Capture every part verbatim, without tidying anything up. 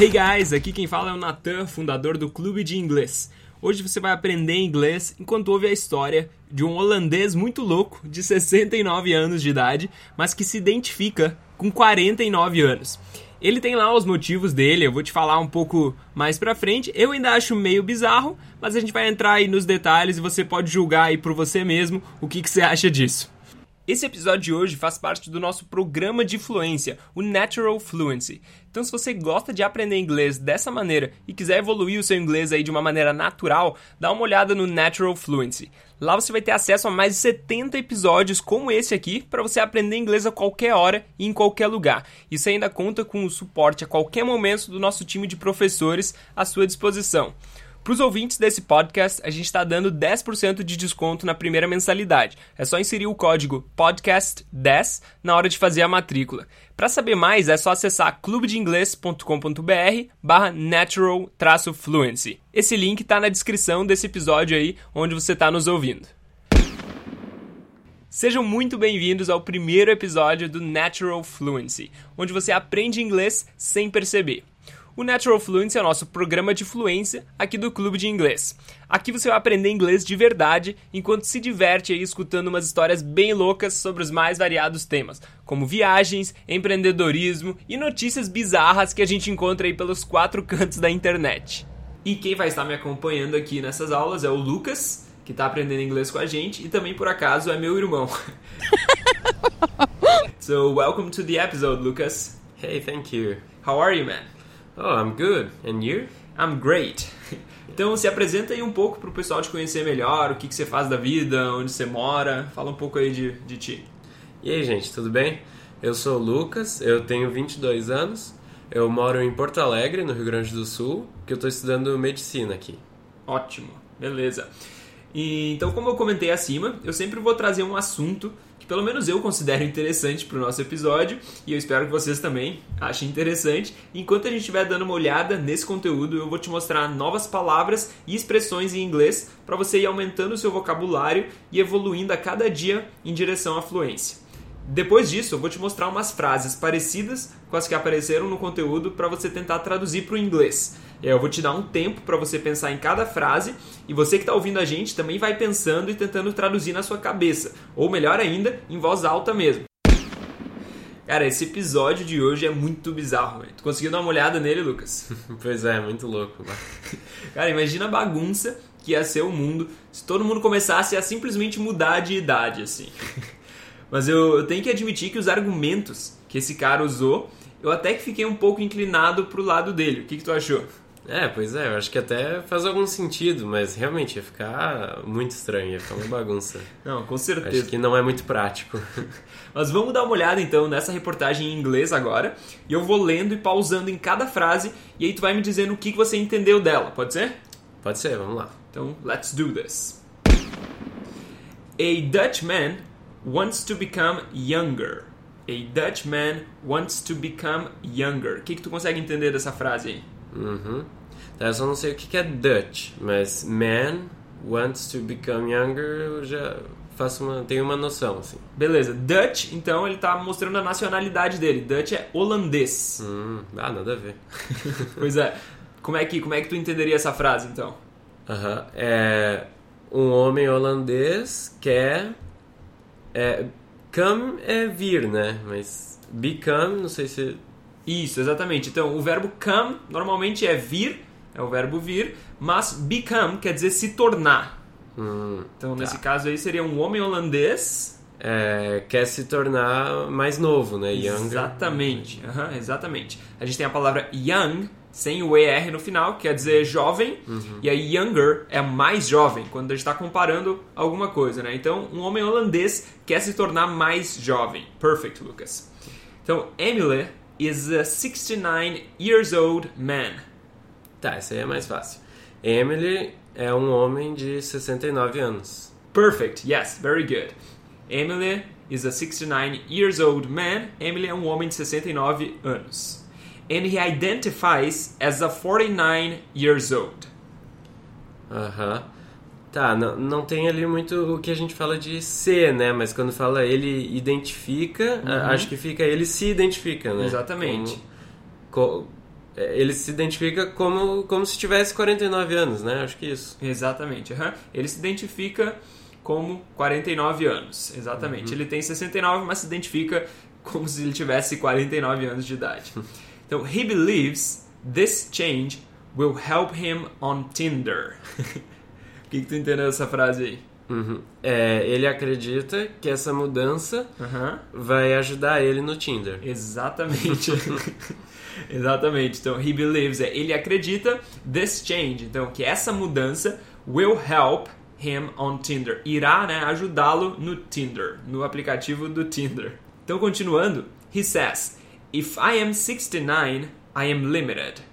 Hey guys, aqui quem fala é o Nathan, fundador do Clube de Inglês. Hoje você vai aprender inglês enquanto ouve a história de um holandês muito louco de sessenta e nove anos de idade, mas que se identifica com quarenta e nove anos. Ele tem lá os motivos dele, eu vou te falar um pouco mais pra frente. Eu ainda acho meio bizarro, mas a gente vai entrar aí nos detalhes e você pode julgar aí por você mesmo o que, que você acha disso. Esse episódio de hoje faz parte do nosso programa de fluência, o Natural Fluency. Então, se você gosta de aprender inglês dessa maneira e quiser evoluir o seu inglês aí de uma maneira natural, dá uma olhada no Natural Fluency. Lá você vai ter acesso a mais de setenta episódios como esse aqui para você aprender inglês a qualquer hora e em qualquer lugar. Isso ainda conta com o suporte a qualquer momento do nosso time de professores à sua disposição. Para os ouvintes desse podcast, a gente está dando dez por cento de desconto na primeira mensalidade. É só inserir o código podcast dez na hora de fazer a matrícula. Para saber mais, é só acessar clubedeinglês.com.br barra natural traço fluency. Esse link está na descrição desse episódio aí, onde você está nos ouvindo. Sejam muito bem-vindos ao primeiro episódio do Natural Fluency, onde você aprende inglês sem perceber. O Natural Fluency é o nosso programa de fluência aqui do Clube de Inglês. Aqui você vai aprender inglês de verdade, enquanto se diverte aí escutando umas histórias bem loucas sobre os mais variados temas, como viagens, empreendedorismo e notícias bizarras que a gente encontra aí pelos quatro cantos da internet. E quem vai estar me acompanhando aqui nessas aulas é o Lucas, que está aprendendo inglês com a gente, e também, por acaso, é meu irmão. So, welcome to the episode, Lucas. Hey, thank you. How are you, man? Oh, I'm good. And you? I'm great. Então se apresenta aí um pouco para o pessoal te conhecer melhor, o que, que você faz da vida, onde você mora, fala um pouco aí de, de ti. E aí, gente, tudo bem? Eu sou o Lucas, eu tenho vinte e dois anos, eu moro em Porto Alegre, no Rio Grande do Sul, que eu estou estudando medicina aqui. Ótimo, beleza. E, então, como eu comentei acima, eu sempre vou trazer um assunto que pelo menos eu considero interessante para o nosso episódio, e eu espero que vocês também achem interessante. Enquanto a gente estiver dando uma olhada nesse conteúdo, eu vou te mostrar novas palavras e expressões em inglês para você ir aumentando o seu vocabulário e evoluindo a cada dia em direção à fluência. Depois disso, eu vou te mostrar umas frases parecidas com as que apareceram no conteúdo para você tentar traduzir para o inglês. Eu vou te dar um tempo para você pensar em cada frase e você que está ouvindo a gente também vai pensando e tentando traduzir na sua cabeça. Ou melhor ainda, em voz alta mesmo. Cara, esse episódio de hoje é muito bizarro, velho. Tu conseguiu dar uma olhada nele, Lucas? Pois é, muito louco. Cara, imagina a bagunça que ia ser o mundo se todo mundo começasse a simplesmente mudar de idade, assim. Mas eu, eu tenho que admitir que os argumentos que esse cara usou, eu até que fiquei um pouco inclinado pro lado dele. O que, que tu achou? É, pois é, eu acho que até faz algum sentido, mas realmente ia ficar muito estranho, ia ficar uma bagunça. Não, com certeza. Acho que não é muito prático. Mas vamos dar uma olhada então nessa reportagem em inglês agora, e eu vou lendo e pausando em cada frase, e aí tu vai me dizendo o que você entendeu dela, pode ser? Pode ser, vamos lá. Então, let's do this. A Dutchman wants to become younger. A Dutchman wants to become younger. O que, que tu consegue entender dessa frase aí? Uhum. Tá, eu só não sei o que é Dutch, mas man wants to become younger, eu já faço uma, tenho uma noção, assim. Beleza, Dutch, então ele tá mostrando a nacionalidade dele. Dutch é holandês. Hum, ah, nada a ver. Pois é. Como é, que, como é que tu entenderia essa frase, então? Aham, uhum. É um homem holandês quer... É, come é vir, né? Mas become, não sei se... Isso, exatamente. Então, o verbo come normalmente é vir, é o verbo vir, mas become quer dizer se tornar. Hum, então, tá. Nesse caso aí, seria um homem holandês... É, quer se tornar mais novo, né? Younger. Exatamente, uhum, exatamente. A gente tem a palavra young, sem o E R no final, que quer dizer jovem, uhum. E aí younger é mais jovem, quando a gente está comparando alguma coisa, né? Então, um homem holandês quer se tornar mais jovem. Perfect, Lucas. Então, Emile is a sixty-nine years old man. Tá, esse aí é mais fácil. Emily é um homem de sessenta e nove anos. Perfect, yes, very good. Emily is a sixty-nine years old man. Emily é um homem de sessenta e nove anos. And he identifies as a forty-nine years old. Aham. Uh-huh. Tá, não, não tem ali muito o que a gente fala de ser, né? Mas quando fala ele identifica, uhum. acho que fica ele se identifica, né? Exatamente. Como, é, ele se identifica como, como se tivesse quarenta e nove anos, né? Acho que isso. Exatamente. Uhum. Ele se identifica como quarenta e nove anos. Exatamente. Uhum. Ele tem sessenta e nove, mas se identifica como se ele tivesse quarenta e nove anos de idade. Então, he believes this change will help him on Tinder. O que, que tu entendeu dessa frase aí? Uhum. É, ele acredita que essa mudança uhum. vai ajudar ele no Tinder. Exatamente. Exatamente. Então, he believes, é, ele acredita this change, então, que essa mudança will help him on Tinder. Irá, né, ajudá-lo no Tinder, no aplicativo do Tinder. Então, continuando, he says, if I am sixty-nine, I am limited.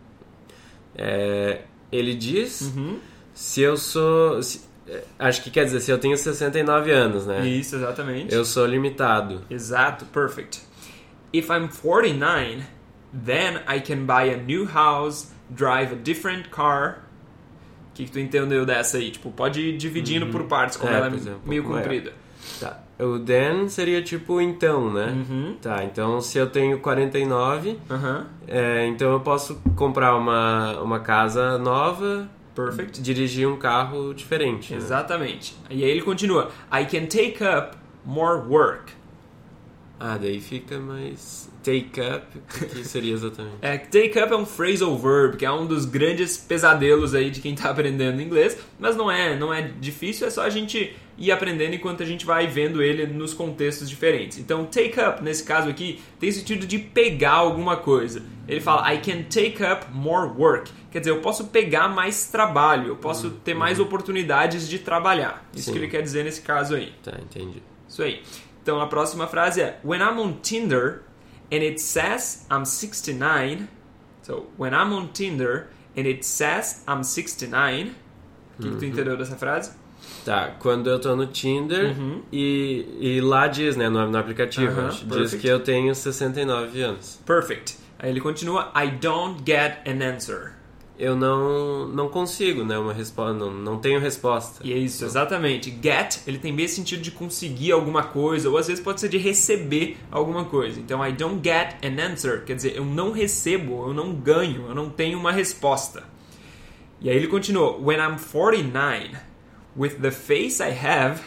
É, ele diz, uhum. se eu sou... Se, acho que quer dizer, se eu tenho sessenta e nove anos, né? Isso, exatamente. Eu sou limitado. Exato, perfect. If I'm forty-nine, then I can buy a new house, drive a different car. O que, que tu entendeu dessa aí? Tipo, pode ir dividindo uhum. por partes, como é, ela é exemplo, meio comprida. Tá. O then seria tipo então, né? Uhum. Tá, então se eu tenho quarenta e nove, uhum. é, então eu posso comprar uma, uma casa nova... Perfect. Dirigir um carro diferente. Exatamente. Né? E aí ele continua. I can take up more work. Ah, daí fica mais... Take up, o que seria exatamente? É, take up é um phrasal verb, que é um dos grandes pesadelos aí de quem está aprendendo inglês, mas não é, não é difícil, é só a gente ir aprendendo enquanto a gente vai vendo ele nos contextos diferentes. Então, take up, nesse caso aqui, tem sentido de pegar alguma coisa. Ele fala, I can take up more work. Quer dizer, eu posso pegar mais trabalho, eu posso uhum. ter mais oportunidades de trabalhar. Isso Sim. que ele quer dizer nesse caso aí. Tá, entendi. Isso aí. Então, a próxima frase é, when I'm on Tinder... and it says I'm sixty-nine. So, when I'm on Tinder and it says I'm sixty-nine. O que, uhum. que tu entendeu dessa frase? Tá, quando eu tô no Tinder uhum. e, e lá diz, né, no, no aplicativo, uhum. diz Perfect. que eu tenho sessenta e nove anos. Perfect. Aí ele continua, I don't get an answer. Eu não, não consigo, né, uma resposta, não, não tenho resposta. E é isso, exatamente. Get, ele tem bem esse sentido de conseguir alguma coisa, ou às vezes pode ser de receber alguma coisa. Então, I don't get an answer, quer dizer, eu não recebo, eu não ganho, eu não tenho uma resposta. E aí ele continua, when I'm forty-nine, with the face I have...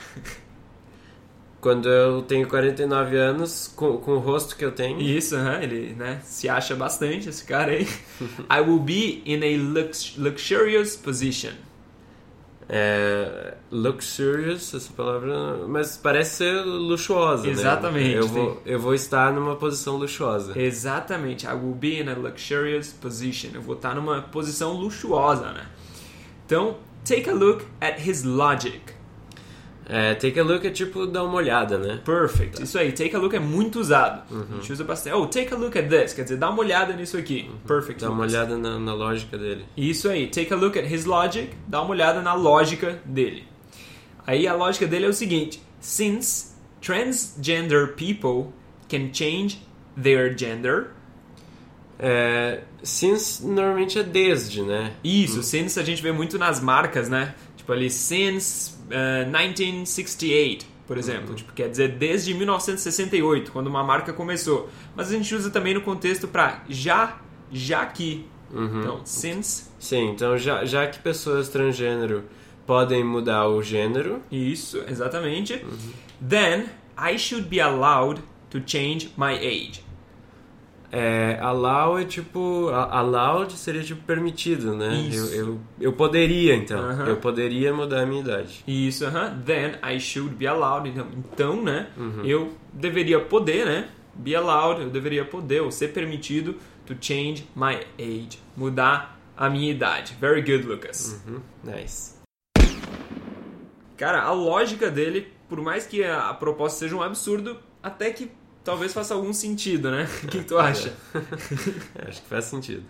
Quando eu tenho quarenta e nove anos, com, com o rosto que eu tenho. Isso, uh-huh, ele né, se acha bastante, esse cara aí. I will be in a lux- luxurious position. É, luxurious, essa palavra, mas parece ser luxuosa. Exatamente. Né? Eu, vou, eu vou estar numa posição luxuosa. Exatamente. I will be in a luxurious position. Eu vou estar numa posição luxuosa, né? Então, take a look at his logic. É, take a look é tipo dar uma olhada, né? Perfect. Tá. Isso aí, take a look é muito usado. Uhum. A gente usa bastante. Oh, take a look at this. Quer dizer, dá uma olhada nisso aqui. Uhum. Perfect. Dá uma olhada na, na lógica dele. Isso aí, take a look at his logic. Dá uma olhada na lógica dele. Aí a lógica dele é o seguinte. Since transgender people can change their gender... É, since normalmente é desde, né? Isso, hum. since a gente vê muito nas marcas, né? Tipo ali, since uh, nineteen sixty-eight, por exemplo. Uhum. Tipo, quer dizer, desde mil novecentos e sessenta e oito, quando uma marca começou. Mas a gente usa também no contexto para já, já que. Uhum. Então, since... Sim, então já, já que pessoas transgênero podem mudar o gênero... Isso, exatamente. Uhum. Then, I should be allowed to change my age. É, allow é tipo... Allowed seria tipo permitido, né? Isso. Eu, eu, eu poderia, então. Uh-huh. Eu poderia mudar a minha idade. Isso, uh-huh. Then I should be allowed. Então, então né? Uhum. Eu deveria poder, né? Be allowed, eu deveria poder, ou ser permitido to change my age. Mudar a minha idade. Very good, Lucas. Uhum. Nice. Cara, a lógica dele, por mais que a proposta seja um absurdo, até que talvez faça algum sentido, né? O que, que tu acha? É, acho que faz sentido.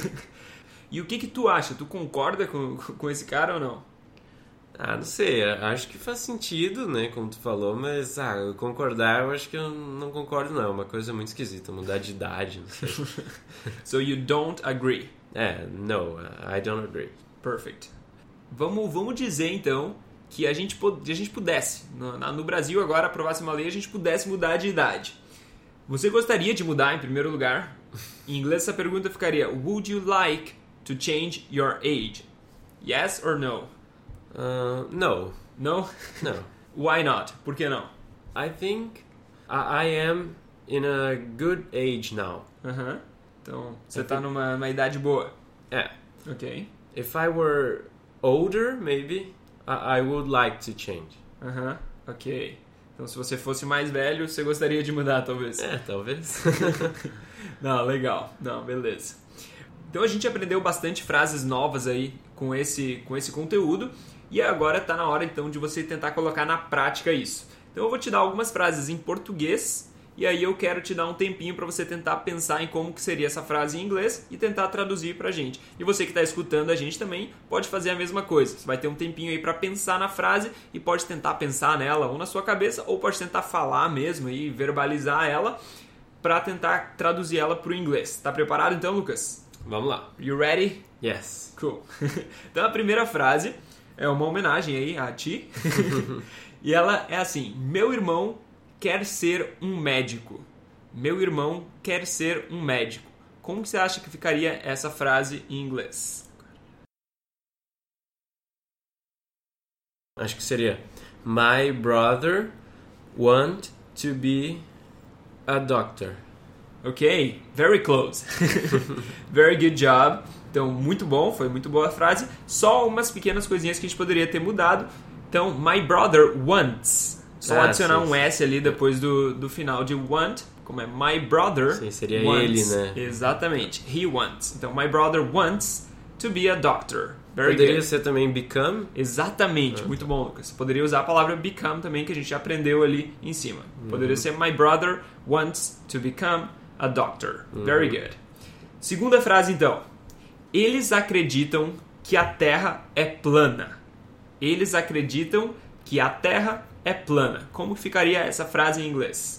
E o que que tu acha? Tu concorda com, com esse cara ou não? Ah, não sei. Acho que faz sentido, né? Como tu falou, mas ah, concordar eu acho que eu não concordo, não. É uma coisa muito esquisita, mudar de idade, não sei. So you don't agree? É, no, I don't agree. Perfect. Vamos, vamos dizer, então, que a gente, a gente pudesse, no, no Brasil agora, aprovasse uma lei, a gente pudesse mudar de idade. Você gostaria de mudar, em primeiro lugar? Em inglês essa pergunta ficaria: Would you like to change your age? Yes or no? Uh, no. No? No. Why not? Por que não? I think I, I am in a good age now. Uh-huh. Então, você I tá think- numa, numa idade boa. Yeah. Ok. If I were older, maybe I, I would like to change. Aham. Ok. Então, se você fosse mais velho, você gostaria de mudar, talvez. É, talvez. Não, legal. Não, beleza. Então a gente aprendeu bastante frases novas aí com esse, com esse conteúdo e agora está na hora então de você tentar colocar na prática isso. Então eu vou te dar algumas frases em português e aí eu quero te dar um tempinho para você tentar pensar em como que seria essa frase em inglês e tentar traduzir pra gente. E você que está escutando a gente também pode fazer a mesma coisa. Você vai ter um tempinho aí para pensar na frase e pode tentar pensar nela ou na sua cabeça ou pode tentar falar mesmo e verbalizar ela para tentar traduzir ela para o inglês. Tá preparado então, Lucas? Vamos lá. You ready? Yes. Cool. Então a primeira frase é uma homenagem aí a ti. E ela é assim: meu irmão quer ser um médico. Meu irmão quer ser um médico. Como que você acha que ficaria essa frase em inglês? Acho que seria: My brother want to be a doctor. Ok, very close. Very good job. Então, muito bom, foi muito boa a frase. Só umas pequenas coisinhas que a gente poderia ter mudado. Então, my brother wants. Só Ah, adicionar sim, um S ali depois do, do final de want, como é my brother. Sim, seria wants. ele, né? Exatamente, he wants. Então, my brother wants to be a doctor. Very Poderia good. ser também become. Exatamente, Ah. muito bom, Lucas. Poderia usar a palavra become também, que a gente já aprendeu ali em cima. Uhum. Poderia ser my brother wants to become a doctor. Very good. Segunda frase, então. Eles acreditam que a Terra é plana. Eles acreditam que a Terra é plana. Como ficaria essa frase em inglês?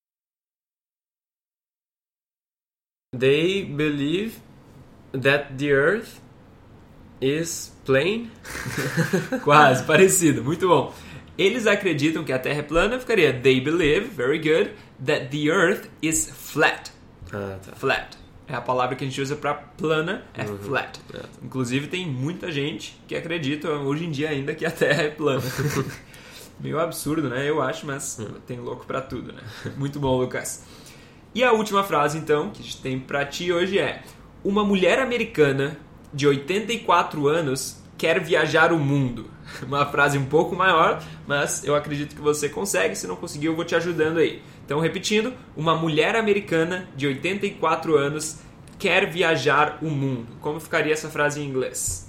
They believe that the earth is plane. Quase, parecido, muito bom. Eles acreditam que a Terra é plana, ficaria they believe, very good, that the earth is flat. Ah, tá. Flat. É a palavra que a gente usa para plana, é Uhum. flat. É. Inclusive tem muita gente que acredita hoje em dia ainda que a Terra é plana. Meio absurdo, né? Eu acho, mas tem louco pra tudo, né? Muito bom, Lucas. E a última frase, então, que a gente tem pra ti hoje é: uma mulher americana de oitenta e quatro anos quer viajar o mundo. Uma frase um pouco maior, mas eu acredito que você consegue. Se não conseguir, eu vou te ajudando aí. Então, repetindo, uma mulher americana de oitenta e quatro anos quer viajar o mundo. Como ficaria essa frase em inglês?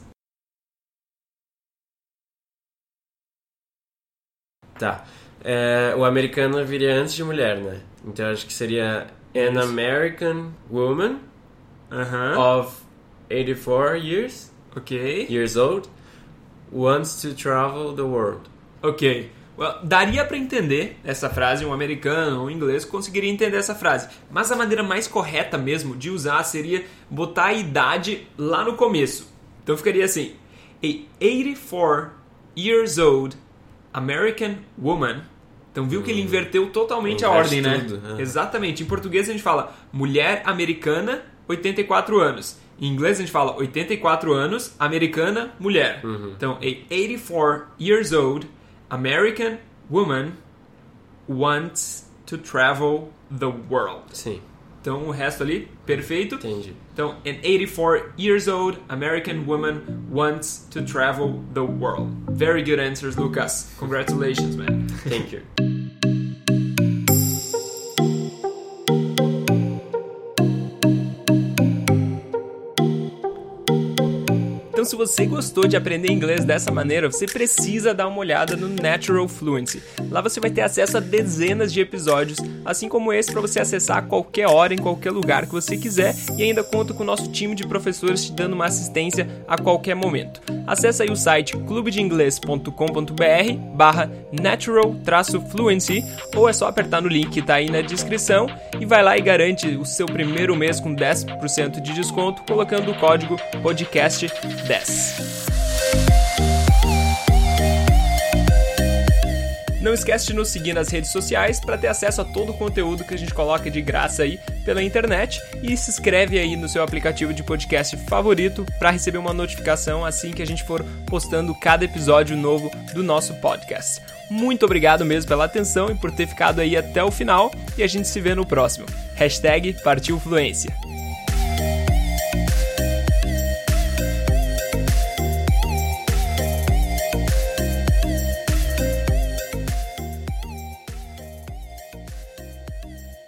Tá. É, o americano viria antes de mulher, né? Então acho que seria an American woman Aham. of eighty-four years Ok. years old wants to travel the world. Ok. Well, daria para entender essa frase, um americano ou um inglês conseguiria entender essa frase. Mas a maneira mais correta mesmo de usar seria botar a idade lá no começo. Então ficaria assim: a eighty-four years old American woman. Então viu que ele inverteu totalmente a Inverte ordem, né? tudo, né? Exatamente. Em português a gente fala mulher americana, oitenta e quatro anos. Em inglês a gente fala oitenta e quatro anos, americana, mulher. Então, a eighty-four years old American woman wants to travel the world. Sim, Então o resto ali, perfeito. entendi. Então, an eighty-four years old American woman wants to travel the world. Very good answers, Lucas. Congratulations, man. Thank you. Então, se você gostou de aprender inglês dessa maneira, você precisa dar uma olhada no Natural Fluency. Lá você vai ter acesso a dezenas de episódios, assim como esse, para você acessar a qualquer hora, em qualquer lugar que você quiser, e ainda conta com o nosso time de professores te dando uma assistência a qualquer momento. Acesse aí o site clubedeingles.com.br barra natural-fluency, ou é só apertar no link que está aí na descrição e vai lá e garante o seu primeiro mês com dez por cento de desconto colocando o código podcast dez. Não esquece de nos seguir nas redes sociais para ter acesso a todo o conteúdo que a gente coloca de graça aí pela internet e se inscreve aí no seu aplicativo de podcast favorito para receber uma notificação assim que a gente for postando cada episódio novo do nosso podcast. Muito obrigado mesmo pela atenção e por ter ficado aí até o final e a gente se vê no próximo. Hashtag Partiu Fluência.